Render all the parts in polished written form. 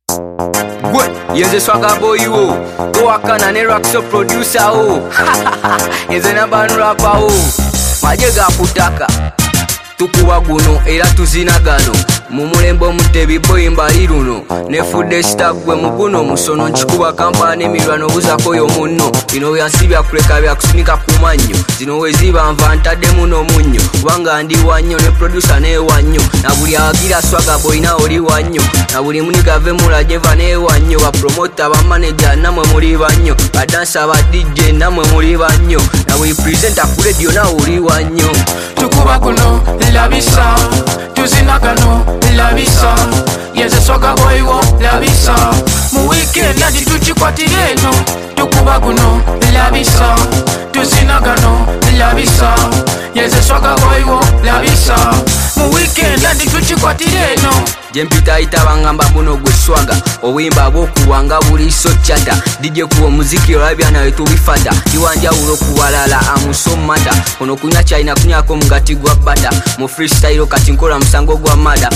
Gwe, yenze Swagga Boy wo Towakana ne Raxo producer wo yenze nabanu rapper wo Maje ga kutaka tukuwa guno era tuzina gano mu mulembo mutebi boy mbali luno ne food star gwe muguno musono nchikuba kampani mirwano buzako yo munno bino byansibya kuleka bya kusunika kumanyo zino weziba mvantade muno munyo wanga ndi wanyo ne producer ne wanyo na buli agira Swagga Boy na oli wanyo na buli muniga ve mulaje vane wanyo ba promoter ba manager namwe muri banyo ba dancer ba DJ namwe muri banyo na buli presenter ku radio na oli wanyo tukuba kuno labisa tuzina kano labisa yenze Swagga Boy wo labisa mu weekend andi tuchikwatireno tukuba kuno labisa tuzina kano labisa yenze Swagga Boy wo labisa mu weekend andi tuchikwatireno Jempita itabangamba buno gwe Swagga obuyimba bwokuwanga buli so chata DJ kuwa muziki olabya nawe tubifata iwanja ulo kuwalala amusomata ono kunya China kunyako mugati gwa bata mu freestyle kati nkola musango gwa mada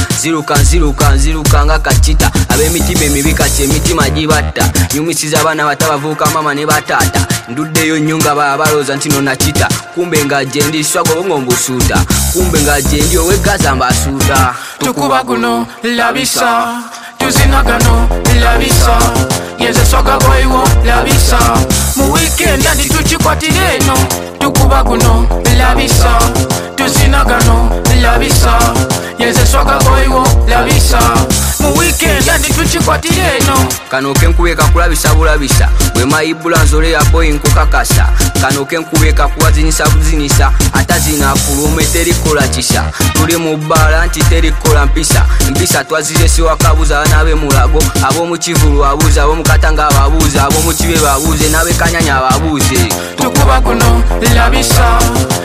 ziruka nga kachita ab'emitima emibika ky'emitima gibatta nyumisiza abana batabavuka mama ne batata nduddeyo nyunga babaloza ntino nakita kumbe nga jendi Swagga ngombo suuta kumbe nga jendi owegaza mbasuuta tukuba kuno labisa tuzina kano labisa yenze Swagga Boy wo labisa mu weekend andi tuchikwatireno tukuba kuno labisa tuzina kano labisa yenze Swagga Boy wo labisa mu weekend andi tuchikwatireno kano kenkubeka kulabisa bulabisa bwe mayibula nzole ya boy nkukakasa kano kenkubeka kuwazinisa buzinisa atazina kulume terikola kisa tuli mu bbala nti terikola mpisa twazire siwakabuza nabe mulago ab'omu Kivulu abuuza ab'omu Katanga ababuuza ab'omu Kibe babuuze nabe Kanyanya ababuuze tukuba kuno labisa